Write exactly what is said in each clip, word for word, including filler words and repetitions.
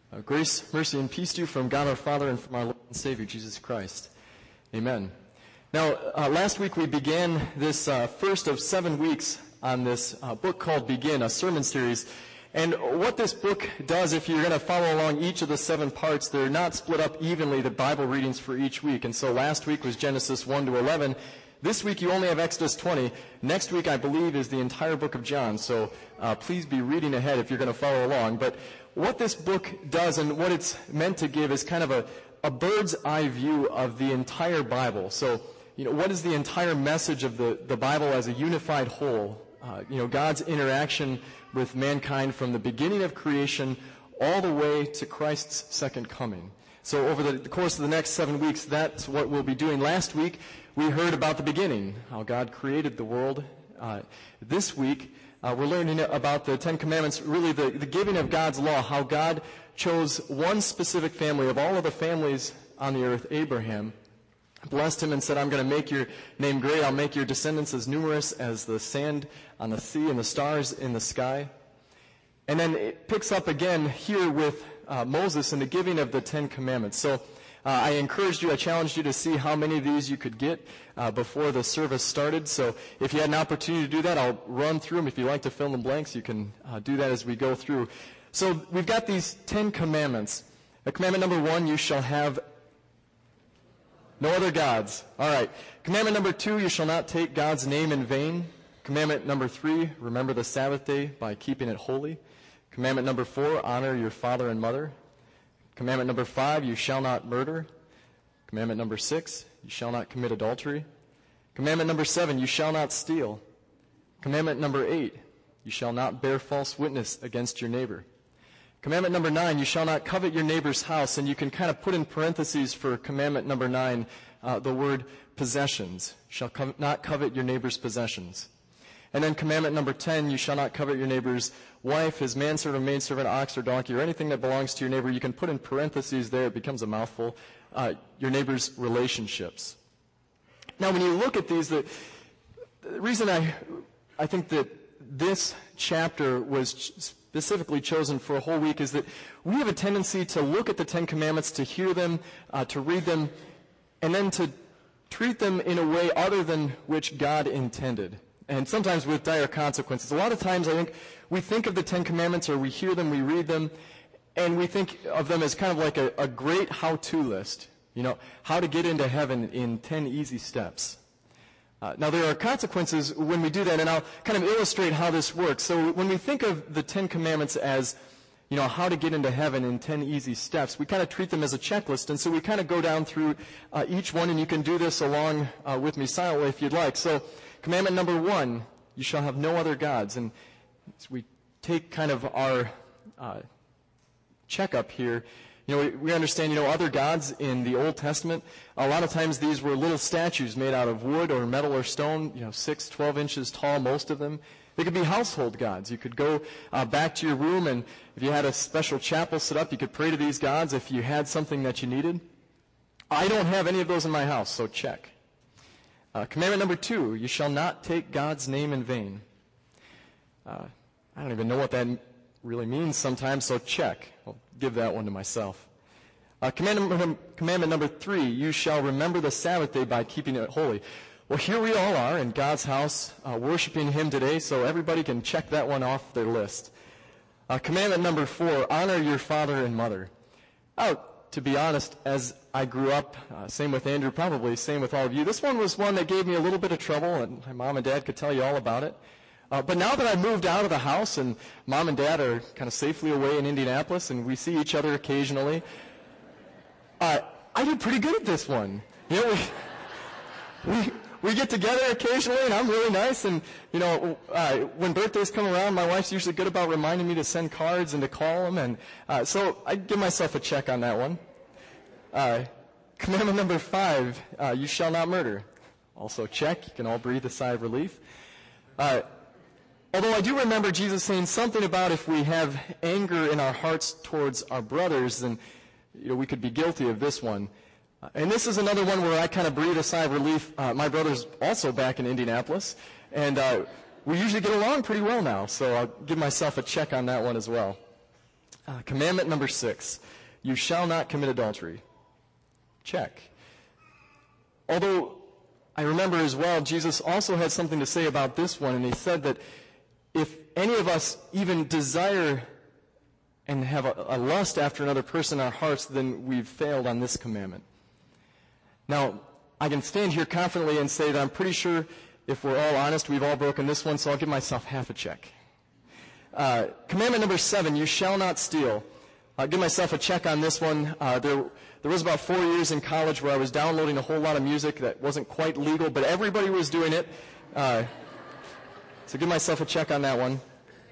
Uh, grace, mercy, and peace to you from God our Father and from our Lord and Savior, Jesus Christ. Amen. Now, uh, last week we began this uh, first of seven weeks on this uh, book called Begin, a sermon series. And what this book does, if you're going to follow along each of the seven parts, they're not split up evenly, the Bible readings for each week. And so last week was Genesis one to eleven. This week you only have Exodus twenty. Next week, I believe, is the entire book of John. So uh, please be reading ahead if you're going to follow along. But what this book does and what it's meant to give is kind of a, a bird's eye view of the entire Bible. So, you know, what is the entire message of the, the Bible as a unified whole? Uh, you know, God's interaction with mankind from the beginning of creation all the way to Christ's second coming. So over the course of the next seven weeks, that's what we'll be doing. Last week, we heard about the beginning, how God created the world. Uh, this week, uh, we're learning about the Ten Commandments, really the, the giving of God's law, how God chose one specific family of all of the families on the earth, Abraham, blessed him and said, I'm going to make your name great. I'll make your descendants as numerous as the sand on the sea and the stars in the sky. And then it picks up again here with uh, Moses and the giving of the Ten Commandments. So uh, I encouraged you, I challenged you to see how many of these you could get uh, before the service started. So if you had an opportunity to do that, I'll run through them. If you like to fill in blanks, you can uh, do that as we go through. So we've got these Ten Commandments. Uh, commandment number one, you shall have no other gods. All right. Commandment number two, you shall not take God's name in vain. Commandment number three, remember the Sabbath day by keeping it holy. Commandment number four, honor your father and mother. Commandment number five, you shall not murder. Commandment number six, you shall not commit adultery. Commandment number seven, you shall not steal. Commandment number eight, you shall not bear false witness against your neighbor. Commandment number nine, you shall not covet your neighbor's house. And you can kind of put in parentheses for commandment number nine uh, the word possessions. You shall co- not covet your neighbor's possessions. And then commandment number ten, you shall not covet your neighbor's wife, his manservant, maidservant, ox, or donkey, or anything that belongs to your neighbor. You can put in parentheses there. It becomes a mouthful. Uh, your neighbor's relationships. Now, when you look at these, the, the reason I, I think that this chapter was specifically chosen for a whole week is that we have a tendency to look at the Ten Commandments, to hear them, uh, to read them, and then to treat them in a way other than which God intended. And sometimes with dire consequences. A lot of times I think we think of the Ten Commandments, or we hear them, we read them, and we think of them as kind of like a, a great how-to list. You know, how to get into heaven in ten easy steps. Uh, now, there are consequences when we do that, and I'll kind of illustrate how this works. So when we think of the Ten Commandments as, you know, how to get into heaven in ten easy steps, we kind of treat them as a checklist, and so we kind of go down through uh, each one, and you can do this along uh, with me silently if you'd like. So commandment number one, you shall have no other gods. And as we take kind of our uh, checkup here, you know, we, we understand, you know, other gods in the Old Testament, a lot of times these were little statues made out of wood or metal or stone, you know, six, twelve inches tall, most of them. They could be household gods. You could go uh, back to your room, and if you had a special chapel set up, you could pray to these gods if you had something that you needed. I don't have any of those in my house, so check. Uh, commandment number two, you shall not take God's name in vain. Uh, I don't even know what that really means sometimes, so check. I'll give that one to myself. Uh, commandment, commandment number three, you shall remember the Sabbath day by keeping it holy. Well, here we all are in God's house, uh, worshiping Him today, so everybody can check that one off their list. Uh, commandment number four, honor your father and mother. Oh, to be honest, as I grew up, uh, same with Andrew probably, same with all of you, this one was one that gave me a little bit of trouble, and my mom and dad could tell you all about it. Uh, but now that I've moved out of the house and mom and dad are kind of safely away in Indianapolis and we see each other occasionally, uh, I do pretty good at this one. You know, we, we, we get together occasionally and I'm really nice, and, you know, uh, when birthdays come around, my wife's usually good about reminding me to send cards and to call them, and uh, so I give myself a check on that one. Uh, commandment number five, uh, you shall not murder. Also check. You can all breathe a sigh of relief. Uh, Although I do remember Jesus saying something about if we have anger in our hearts towards our brothers, then, you know, we could be guilty of this one. Uh, and this is another one where I kind of breathe a sigh of relief. Uh, my brother's also back in Indianapolis, and uh, we usually get along pretty well now, so I'll give myself a check on that one as well. Uh, commandment number six, you shall not commit adultery. Check. Although I remember as well, Jesus also had something to say about this one, and he said that if any of us even desire and have a, a lust after another person in our hearts, then we've failed on this commandment. Now, I can stand here confidently and say that I'm pretty sure if we're all honest, we've all broken this one, so I'll give myself half a check. Uh, commandment number seven, you shall not steal. I'll give myself a check on this one. Uh, there, there was about four years in college where I was downloading a whole lot of music that wasn't quite legal, but everybody was doing it. Uh, so give myself a check on that one.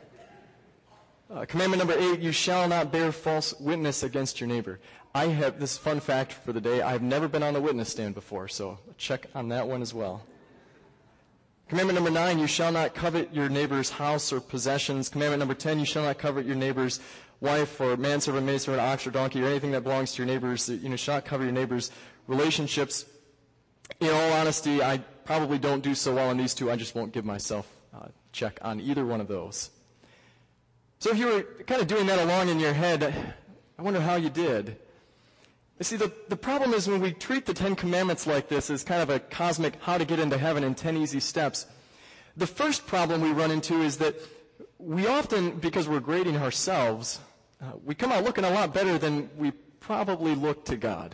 Uh, commandment number eight, you shall not bear false witness against your neighbor. I have, this is a fun fact for the day, I've never been on the witness stand before, so a check on that one as well. Commandment number nine, you shall not covet your neighbor's house or possessions. Commandment number ten, you shall not covet your neighbor's wife or manservant, maidservant, ox or donkey, or anything that belongs to your neighbor's. You know, shall not covet your neighbor's relationships. In all honesty, I probably don't do so well on these two. I just won't give myself a check on either one of those. So if you were kind of doing that along in your head, I wonder how you did. You see, the, the problem is when we treat the Ten Commandments like this as kind of a cosmic how to get into heaven in ten easy steps, the first problem we run into is that we often, because we're grading ourselves, uh, we come out looking a lot better than we probably look to God.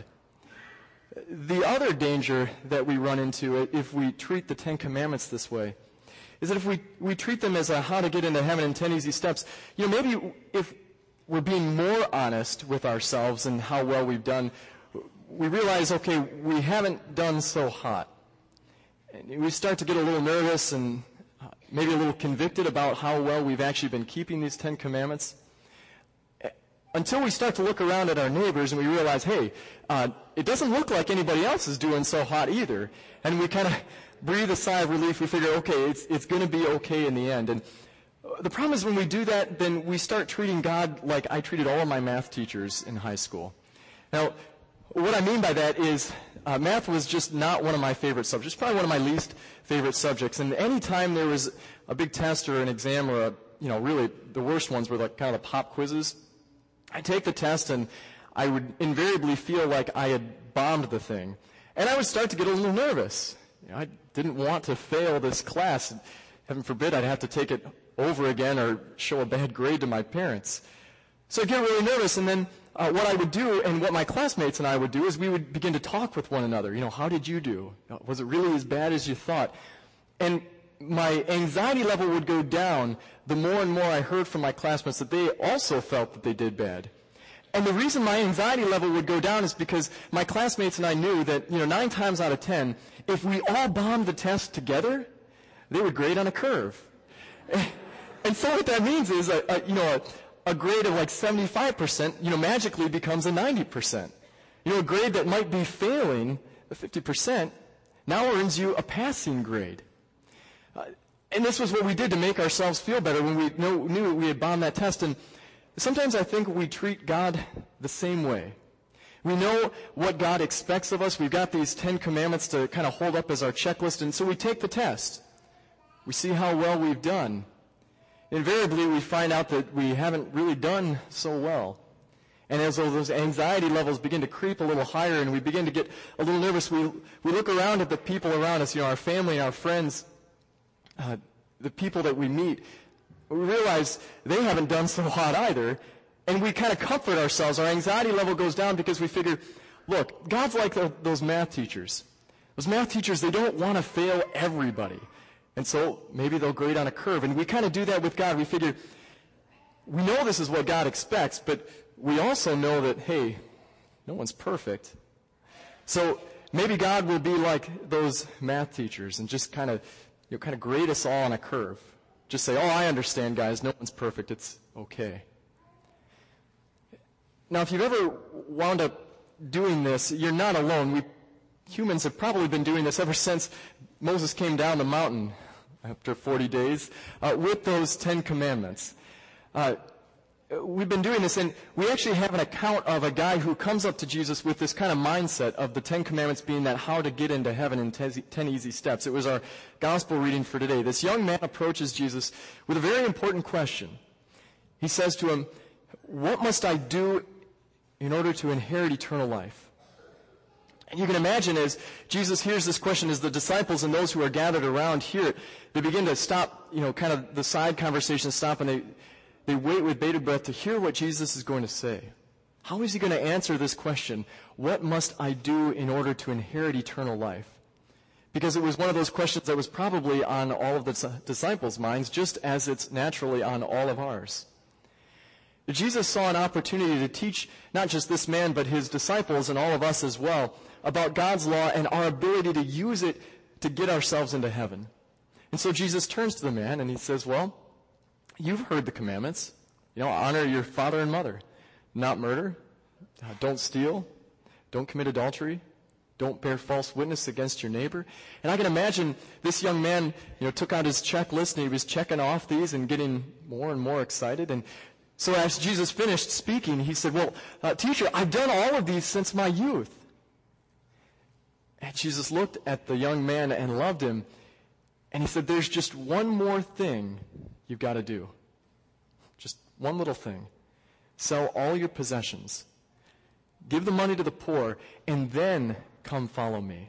The other danger that we run into if we treat the Ten Commandments this way is that if we, we treat them as a how to get into heaven in ten easy steps, you know, maybe if we're being more honest with ourselves and how well we've done, we realize, okay, we haven't done so hot. And we start to get a little nervous and maybe a little convicted about how well we've actually been keeping these Ten Commandments. Until we start to look around at our neighbors and we realize, hey, uh, it doesn't look like anybody else is doing so hot either. And we kind of breathe a sigh of relief. We figure, okay, it's, it's going to be okay in the end. And the problem is when we do that, then we start treating God like I treated all of my math teachers in high school. Now, what I mean by that is uh, math was just not one of my favorite subjects. It's probably one of my least favorite subjects. And any time there was a big test or an exam or, a, you know, really the worst ones were like kind of the pop quizzes, I'd take the test and I would invariably feel like I had bombed the thing. And I would start to get a little nervous. You know, I didn't want to fail this class. Heaven forbid I'd have to take it over again or show a bad grade to my parents. So I'd get really nervous, and then uh, what I would do and what my classmates and I would do is we would begin to talk with one another. You know, how did you do? Was it really as bad as you thought? And my anxiety level would go down the more and more I heard from my classmates that they also felt that they did bad. And the reason my anxiety level would go down is because my classmates and I knew that, you know, nine times out of ten, if we all bombed the test together, they would grade on a curve. And so what that means is, a, a, you know, a, a grade of like seventy-five percent, you know, magically becomes a ninety percent. You know, a grade that might be failing, the fifty percent, now earns you a passing grade. Uh, and this was what we did to make ourselves feel better when we know, knew we had bombed that test. And sometimes I think we treat God the same way. We know what God expects of us. We've got these Ten Commandments to kind of hold up as our checklist, and so we take the test. We see how well we've done. Invariably, we find out that we haven't really done so well. And as those anxiety levels begin to creep a little higher and we begin to get a little nervous, we, we look around at the people around us, you know, our family, our friends, uh, the people that we meet. We realize they haven't done so hot either. And we kind of comfort ourselves. Our anxiety level goes down because we figure, look, God's like the, those math teachers. Those math teachers, they don't want to fail everybody. And so maybe they'll grade on a curve. And we kind of do that with God. We figure, we know this is what God expects, but we also know that, hey, no one's perfect. So maybe God will be like those math teachers and just kind of, you know, kind of grade us all on a curve. Just say, oh, I understand, guys. No one's perfect. It's okay. Now, if you've ever wound up doing this, you're not alone. We humans have probably been doing this ever since Moses came down the mountain after forty days uh, with those Ten Commandments. Uh, we've been doing this, and we actually have an account of a guy who comes up to Jesus with this kind of mindset of the Ten Commandments being that how to get into heaven in ten easy steps. It was our gospel reading for today. This young man approaches Jesus with a very important question. He says to him, what must I do in order to inherit eternal life? And you can imagine as Jesus hears this question, as the disciples and those who are gathered around hear it, they begin to stop, you know, kind of the side conversation stop, and they, they wait with bated breath to hear what Jesus is going to say. How is he going to answer this question? What must I do in order to inherit eternal life? Because it was one of those questions that was probably on all of the disciples' minds, just as it's naturally on all of ours. Jesus saw an opportunity to teach not just this man, but his disciples and all of us as well, about God's law and our ability to use it to get ourselves into heaven. And so Jesus turns to the man and he says, well, you've heard the commandments. You know, honor your father and mother. Not murder. Uh, don't steal. Don't commit adultery. Don't bear false witness against your neighbor. And I can imagine this young man, you know, took out his checklist and he was checking off these and getting more and more excited. And so as Jesus finished speaking, he said, well, uh, teacher, I've done all of these since my youth. And Jesus looked at the young man and loved him. And he said, there's just one more thing you've got to do. Just one little thing. Sell all your possessions. Give the money to the poor, and then come follow me.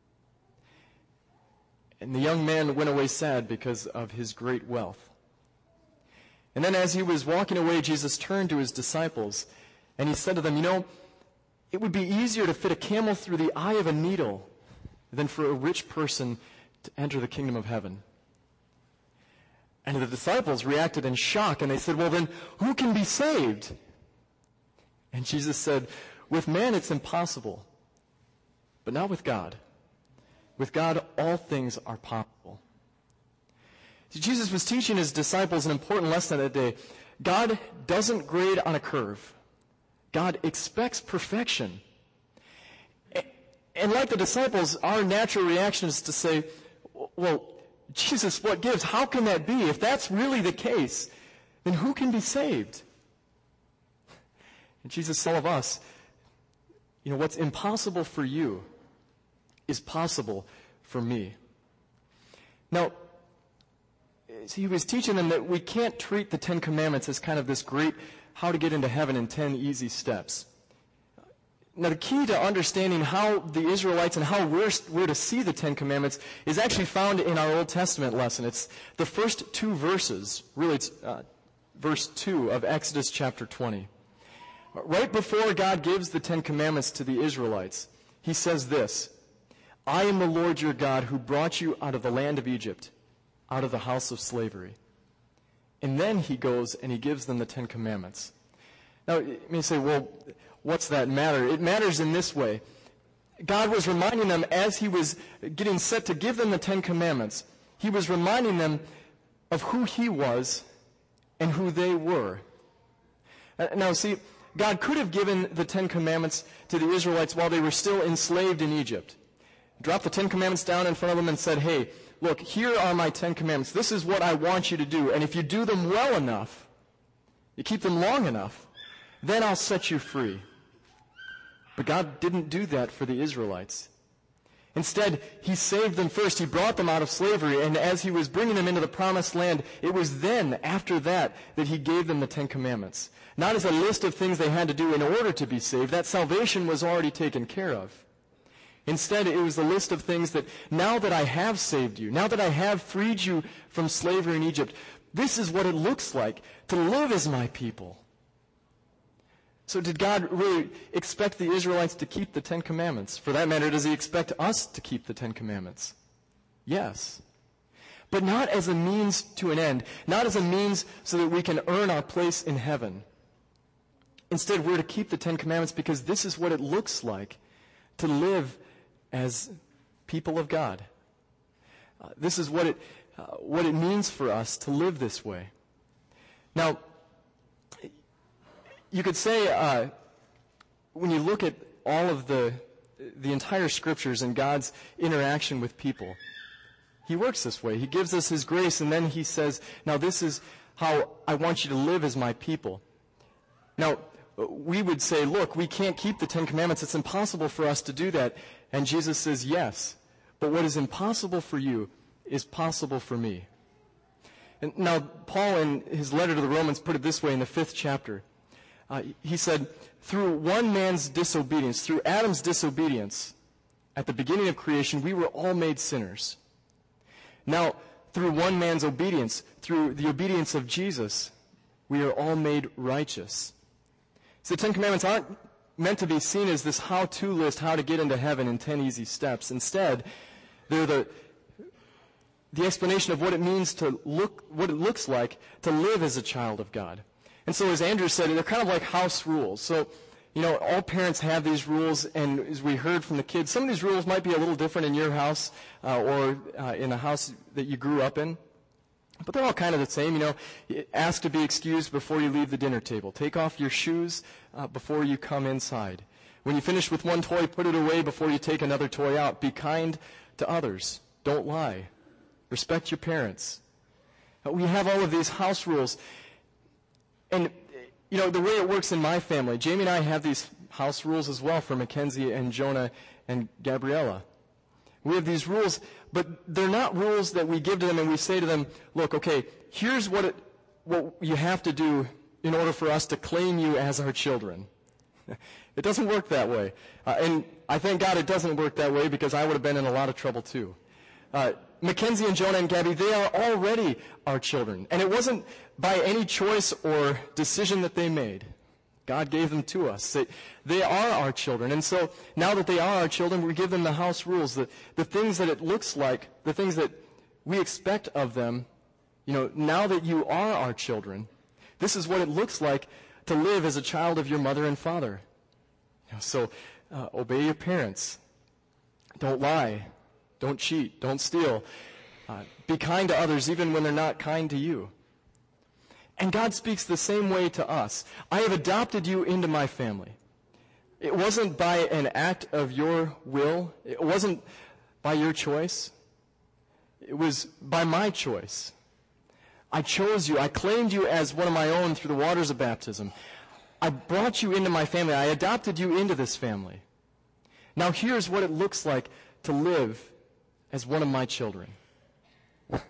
And the young man went away sad because of his great wealth. And then as he was walking away, Jesus turned to his disciples, and he said to them, you know, it would be easier to fit a camel through the eye of a needle than for a rich person to enter the kingdom of heaven. And the disciples reacted in shock, and they said, well, then who can be saved? And Jesus said, with man it's impossible, but not with God. With God, all things are possible. See, Jesus was teaching his disciples an important lesson that day. God doesn't grade on a curve. God expects perfection. And like the disciples, our natural reaction is to say, well, Jesus, what gives? How can that be? If that's really the case, then who can be saved? And Jesus said of us, you know, what's impossible for you is possible for me. Now, he was teaching them that we can't treat the Ten Commandments as kind of this great how to get into heaven in ten easy steps. Now, the key to understanding how the Israelites and how we're, we're to see the Ten Commandments is actually found in our Old Testament lesson. It's the first two verses, really it's uh, verse two of Exodus chapter twenty. Right before God gives the Ten Commandments to the Israelites, he says this, I am the Lord your God who brought you out of the land of Egypt, out of the house of slavery. And then he goes and he gives them the Ten Commandments. Now, you may say, well, what's that matter? It matters in this way. God was reminding them as he was getting set to give them the Ten Commandments, he was reminding them of who he was and who they were. Now, see, God could have given the Ten Commandments to the Israelites while they were still enslaved in Egypt. Dropped the Ten Commandments down in front of them and said, hey, look, here are my Ten Commandments. This is what I want you to do. And if you do them well enough, you keep them long enough, then I'll set you free. But God didn't do that for the Israelites. Instead, he saved them first. He brought them out of slavery. And as he was bringing them into the promised land, it was then, after that, that he gave them the Ten Commandments. Not as a list of things they had to do in order to be saved. That salvation was already taken care of. Instead, it was a list of things that, now that I have saved you, now that I have freed you from slavery in Egypt, this is what it looks like to live as my people. So did God really expect the Israelites to keep the Ten Commandments? For that matter, does he expect us to keep the Ten Commandments? Yes. But not as a means to an end, not as a means so that we can earn our place in heaven. Instead, we're to keep the Ten Commandments because this is what it looks like to live as people of God. Uh, this is what it uh, what it means for us to live this way. Now, you could say uh, when you look at all of the the entire Scriptures and God's interaction with people, he works this way. He gives us his grace, and then he says, now this is how I want you to live as my people. Now, we would say, look, we can't keep the Ten Commandments. It's impossible for us to do that. And Jesus says, yes, but what is impossible for you is possible for me. And now, Paul, in his letter to the Romans, put it this way in the fifth chapter. Uh, he said, through one man's disobedience, through Adam's disobedience, at the beginning of creation, we were all made sinners. Now, through one man's obedience, through the obedience of Jesus, we are all made righteous. So the Ten Commandments aren't meant to be seen as this how-to list, how to get into heaven in ten easy steps. Instead, they're the the explanation of what it means to look, what it looks like to live as a child of God. And so, as Andrew said, they're kind of like house rules. So, you know, all parents have these rules, and as we heard from the kids, some of these rules might be a little different in your house uh, or uh, in a house that you grew up in. But they're all kind of the same, you know. Ask to be excused before you leave the dinner table. Take off your shoes uh, before you come inside. When you finish with one toy, put it away before you take another toy out. Be kind to others. Don't lie. Respect your parents. Uh, we have all of these house rules. And, you know, the way it works in my family, Jamie and I have these house rules as well for Mackenzie and Jonah and Gabriella. We have these rules, but they're not rules that we give to them and we say to them, look, okay, here's what it, what you have to do in order for us to claim you as our children. It doesn't work that way. Uh, and I thank God it doesn't work that way, because I would have been in a lot of trouble too. Uh, Mackenzie and Jonah and Gabby, they are already our children. And it wasn't by any choice or decision that they made. God gave them to us. They, they are our children. And so now that they are our children, we give them the house rules, the, the things that it looks like, the things that we expect of them. You know, now that you are our children, this is what it looks like to live as a child of your mother and father. You know, so uh, obey your parents. Don't lie. Don't cheat. Don't steal. Uh, be kind to others even when they're not kind to you. And God speaks the same way to us. I have adopted you into my family. It wasn't by an act of your will. It wasn't by your choice. It was by my choice. I chose you. I claimed you as one of my own through the waters of baptism. I brought you into my family. I adopted you into this family. Now here's what it looks like to live as one of my children. You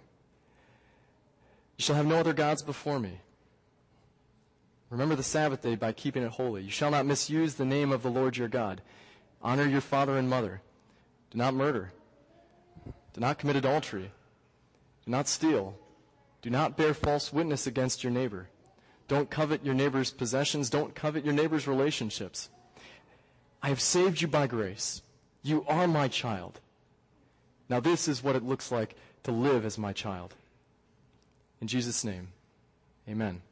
shall have no other gods before me. Remember the Sabbath day by keeping it holy. You shall not misuse the name of the Lord your God. Honor your father and mother. Do not murder. Do not commit adultery. Do not steal. Do not bear false witness against your neighbor. Don't covet your neighbor's possessions. Don't covet your neighbor's relationships. I have saved you by grace. You are my child. Now this is what it looks like to live as my child. In Jesus' name, amen.